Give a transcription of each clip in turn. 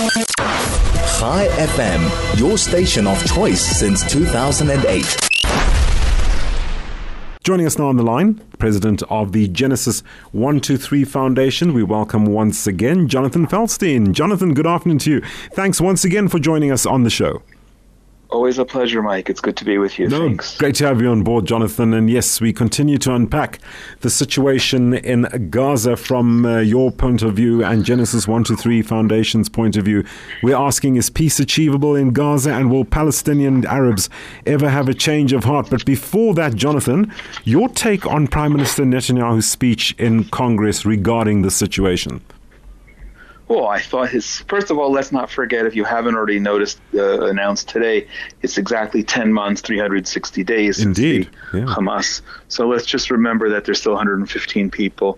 Chai FM, your station of choice since 2008. Joining us now on the line, President of the Genesis 123 Foundation. We welcome once again Jonathan Feldstein. Jonathan, good afternoon to you. Thanks once again for joining us on the show. Always a pleasure, Mike. It's good to be with you. Thanks. Great to have you on board, Jonathan. And yes, we continue to unpack the situation in Gaza from your point of view and Genesis 123 Foundation's point of view. We're asking, is peace achievable in Gaza, and will Palestinian Arabs ever have a change of heart? But before that, Jonathan, your take on Prime Minister Netanyahu's speech in Congress regarding the situation. Well, I thought first of all, let's not forget, if you haven't already noticed, announced today, it's exactly 10 months, 360 days since the Hamas. So let's just remember that there's still 115 people.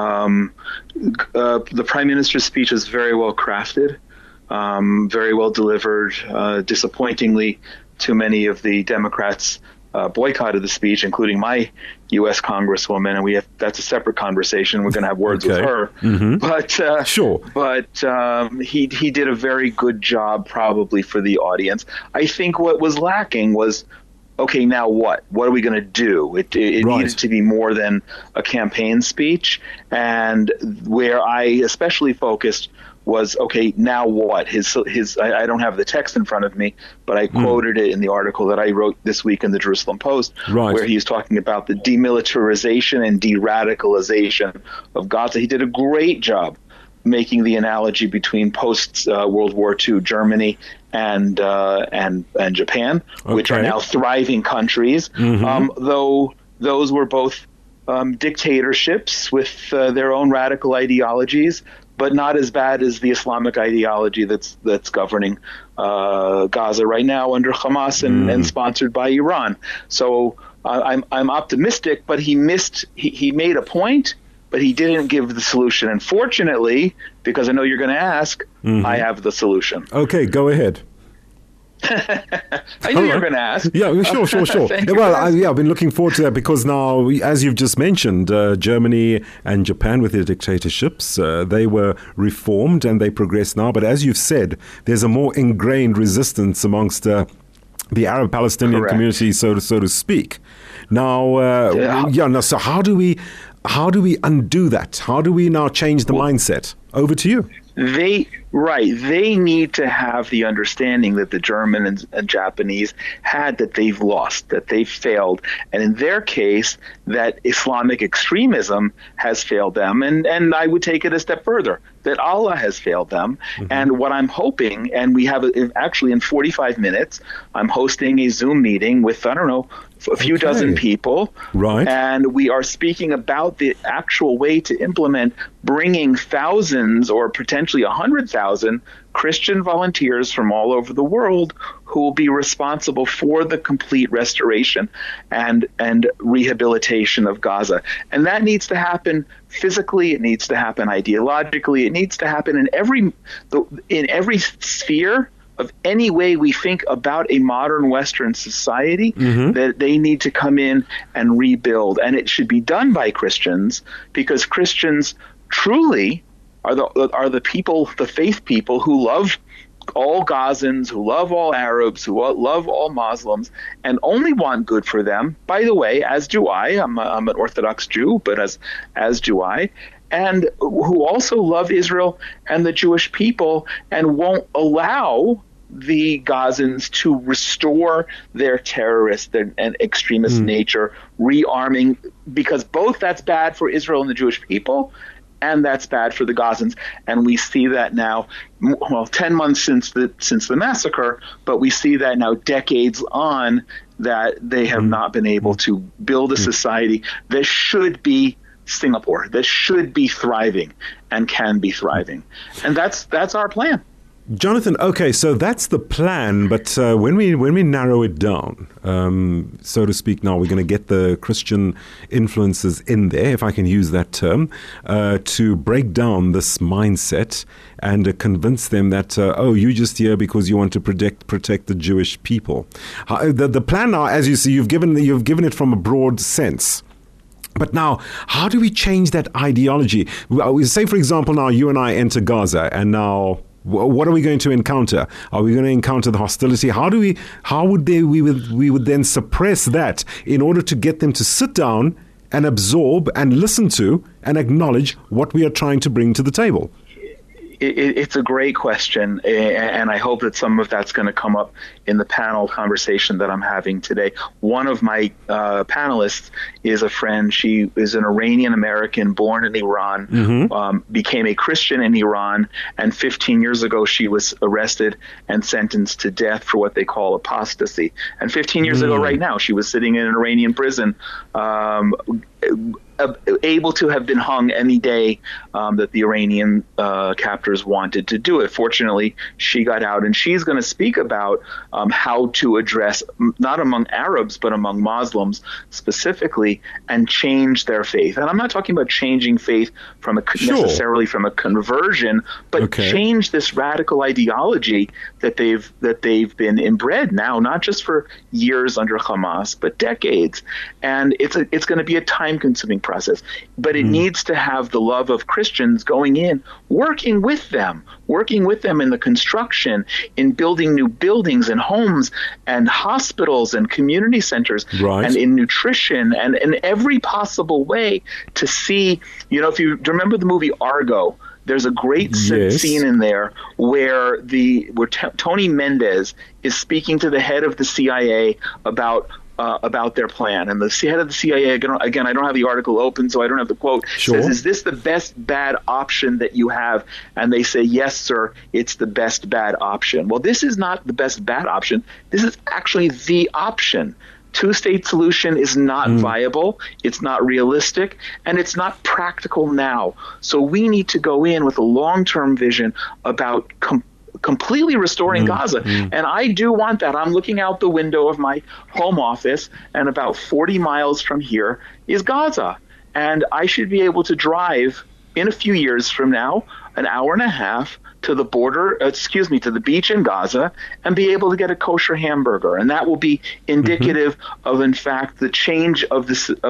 The Prime Minister's speech is very well crafted, very well delivered. Disappointingly, too many of the Democrats boycotted the speech, including my U.S. Congresswoman, and that's a separate conversation. We're going to have words with her. Mm-hmm. But sure. But he did a very good job, probably, for the audience. I think what was lacking was, okay, now what? What are we going to do? It needed to be more than a campaign speech, and where I especially focused was, okay, now what? I don't have the text in front of me, but I quoted it in the article that I wrote this week in the Jerusalem Post, where he's talking about the demilitarization and de-radicalization of Gaza. He did a great job making the analogy between post-World War II Germany and Japan, which are now thriving countries, though those were both dictatorships with their own radical ideologies, but not as bad as the Islamic ideology that's governing Gaza right now under Hamas and sponsored by Iran. So I'm optimistic, but he made a point, but he didn't give the solution. And fortunately, because I know you're going to ask, I have the solution. Okay, go ahead. I knew you were going to ask. Yeah, sure. Well, I've been looking forward to that because now, as you've just mentioned, Germany and Japan with their dictatorships, they were reformed and they progress now. But as you've said, there's a more ingrained resistance amongst the Arab-Palestinian community, so to speak. Now, so how do we undo that? How do we now change the mindset? Over to you. They need to have the understanding that the German and Japanese had, that they've lost, that they've failed. And in their case, that Islamic extremism has failed them. And I would take it a step further, that Allah has failed them. And what I'm hoping, and we have actually in 45 minutes, I'm hosting a Zoom meeting with, a few dozen people. Right. And we are speaking about the actual way to implement bringing thousands or potentially 100,000 Christian volunteers from all over the world who will be responsible for the complete restoration and rehabilitation of Gaza. And that needs to happen physically. It needs to happen ideologically. It needs to happen in every sphere of any way we think about a modern Western society, that they need to come in and rebuild. And it should be done by Christians, because Christians truly are the people, the faith people, who love all Gazans, who love all Arabs, who love all Muslims, and only want good for them. By the way, as do I. I'm an Orthodox Jew, but as do I. And who also love Israel and the Jewish people and won't allow the Gazans to restore their terrorist and extremist nature, rearming, because both that's bad for Israel and the Jewish people, and that's bad for the Gazans. And we see that now, 10 months since the massacre, but we see that now decades on, that they have not been able to build a society that should be Singapore, that should be thriving and can be thriving. And that's our plan. Jonathan, okay, so that's the plan, but when we narrow it down, so to speak, now we're going to get the Christian influences in there, if I can use that term, to break down this mindset and convince them that, you're just here because you want to protect the Jewish people. The plan now, as you see, you've given it from a broad sense. But now, how do we change that ideology? Say, for example, now you and I enter Gaza, and now What are we going to encounter? Are we going to encounter the hostility? How would we would then suppress that in order to get them to sit down and absorb and listen to and acknowledge what we are trying to bring to the table? It's a great question, and I hope that some of that's going to come up in the panel conversation that I'm having today. One of my panelists is a friend. She is an Iranian American born in Iran, became a Christian in Iran, and 15 years ago she was arrested and sentenced to death for what they call apostasy. And 15 years ago right now, she was sitting in an Iranian prison, able to have been hung any day that the Iranian captors wanted to do it. Fortunately, she got out, and she's going to speak about how to address, not among Arabs, but among Muslims specifically, and change their faith. And I'm not talking about changing faith from necessarily from a conversion, but change this radical ideology that they've been inbred now, not just for years under Hamas, but decades. And it's going to be a time-consuming process, but it needs to have the love of Christians going in, working with them in the construction, in building new buildings and homes and hospitals and community centers, and in nutrition and in every possible way to see, if you remember the movie Argo, there's a great scene in there where Tony Mendez is speaking to the head of the CIA about their plan. And the head of the CIA, again, I don't have the article open, so I don't have the quote, says, "Is this the best bad option that you have?" And they say, "Yes, sir, it's the best bad option." Well, this is not the best bad option. This is actually the option. Two-state solution is not viable, it's not realistic, and it's not practical now. So we need to go in with a long-term vision about completely restoring Gaza. And I do want that. I'm looking out the window of my home office, and about 40 miles from here is Gaza. And I should be able to drive in a few years from now, an hour and a half to the border, to the beach in Gaza, and be able to get a kosher hamburger. And that will be indicative of, in fact, the change of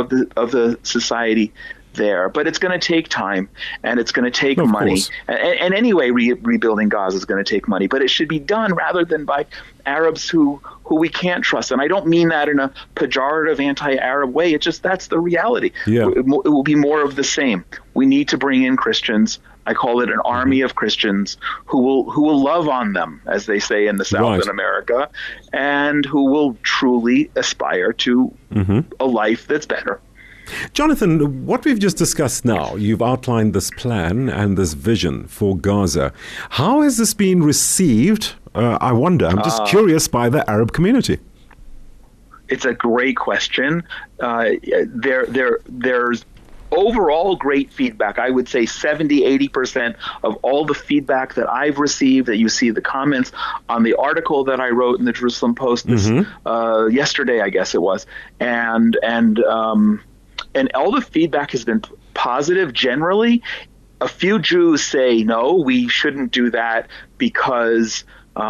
the society there. But it's going to take time, and it's going to take money. And anyway, rebuilding Gaza is going to take money, but it should be done rather than by Arabs who we can't trust. And I don't mean that in a pejorative, anti-Arab way. It's just that's the reality. It will be more of the same. We need to bring in Christians. I call it an army of Christians who will love on them, as they say in the South in America, and who will truly aspire to a life that's better. Jonathan, what we've just discussed now, you've outlined this plan and this vision for Gaza. How has this been received, I wonder, I'm just curious, by the Arab community? It's a great question. There's overall great feedback. I would say 70-80% of all the feedback that I've received, that you see the comments on the article that I wrote in the Jerusalem Post yesterday, I guess it was, and all the feedback has been positive generally. A few Jews say, no, we shouldn't do that because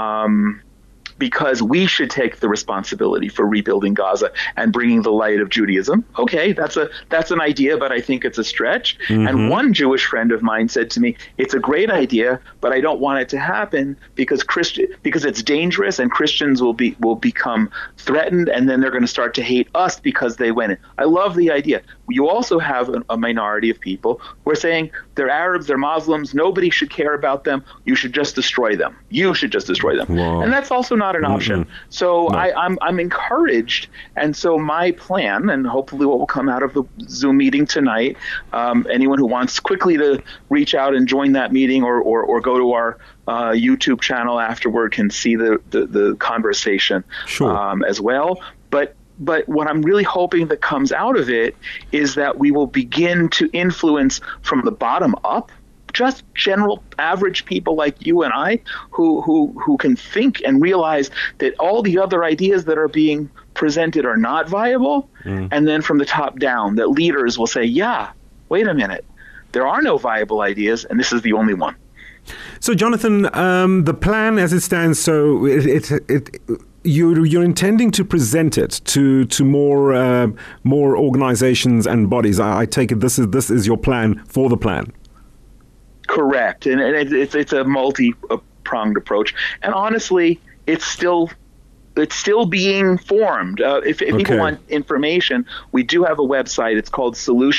we should take the responsibility for rebuilding Gaza and bringing the light of Judaism. Okay, that's an idea, but I think it's a stretch. And one Jewish friend of mine said to me, it's a great idea, but I don't want it to happen because it's dangerous and Christians will become threatened, and then they're going to start to hate us because they went in. I love the idea. You also have a minority of people who are saying they're Arabs, they're Muslims, nobody should care about them. You should just destroy them. You should just destroy them. Wow. And that's also not an option. So I'm encouraged. And so my plan, and hopefully what will come out of the Zoom meeting tonight, anyone who wants quickly to reach out and join that meeting or go to our YouTube channel afterward can see the conversation as well. But what I'm really hoping that comes out of it is that we will begin to influence from the bottom up, just general average people like you and I who can think and realize that all the other ideas that are being presented are not viable. And then from the top down, that leaders will say, yeah, wait a minute, there are no viable ideas, and this is the only one. So, Jonathan, the plan as it stands, so you're intending to present it to more organizations and bodies. I take it this is your plan for the plan. Correct, and it's a multi-pronged approach. And honestly, it's still being formed. If people want information, we do have a website. It's called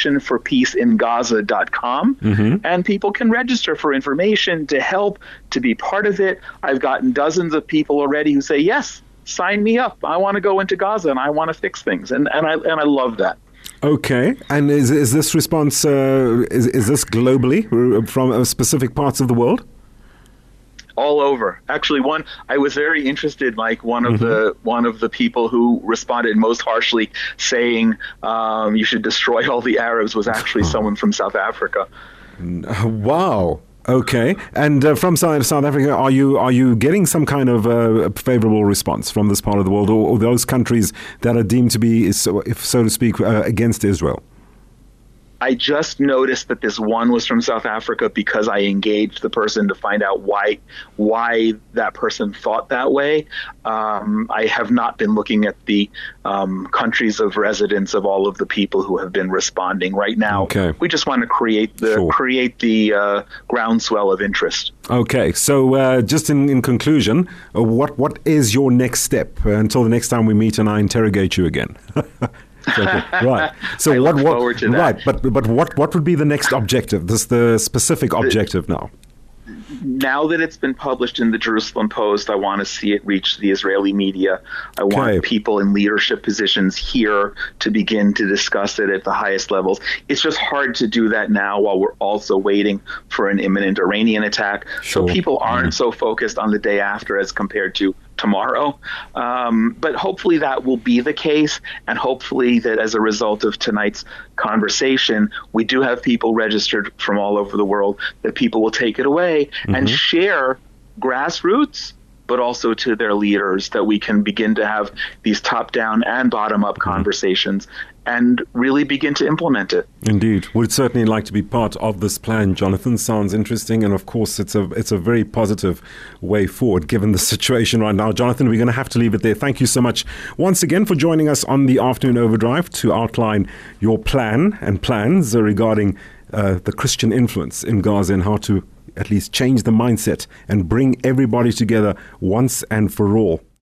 solutionforpeaceingaza.com, and people can register for information, to help, to be part of it. I've gotten dozens of people already who say, yes, sign me up. I want to go into Gaza and I want to fix things. And I love that. Okay. And is this response, is this globally from specific parts of the world? All over. Actually, I was very interested. Like one of the people who responded most harshly, saying you should destroy all the Arabs, was actually someone from South Africa. Wow. Okay. And from South Africa, are you getting some kind of favorable response from this part of the world, or those countries that are deemed to be, so to speak, against Israel? I just noticed that this one was from South Africa because I engaged the person to find out why that person thought that way. I have not been looking at the countries of residence of all of the people who have been responding right now. Okay. We just want to create the groundswell of interest. Okay. So just in conclusion, what is your next step until the next time we meet and I interrogate you again? Right. So I look forward to that. Right, but what would be the next objective? This the specific objective now. Now that it's been published in the Jerusalem Post, I want to see it reach the Israeli media. I want people in leadership positions here to begin to discuss it at the highest levels. It's just hard to do that now while we're also waiting for an imminent Iranian attack. Sure. So people aren't so focused on the day after as compared to tomorrow. But hopefully that will be the case. And hopefully that as a result of tonight's conversation, we do have people registered from all over the world, that people will take it away and share grassroots, but also to their leaders, that we can begin to have these top-down and bottom-up conversations and really begin to implement it. Indeed. We'd certainly like to be part of this plan, Jonathan. Sounds interesting. And of course, it's a very positive way forward given the situation right now. Jonathan, we're going to have to leave it there. Thank you so much once again for joining us on the Afternoon Overdrive to outline your plan and plans regarding the Christian influence in Gaza and how to at least change the mindset and bring everybody together once and for all.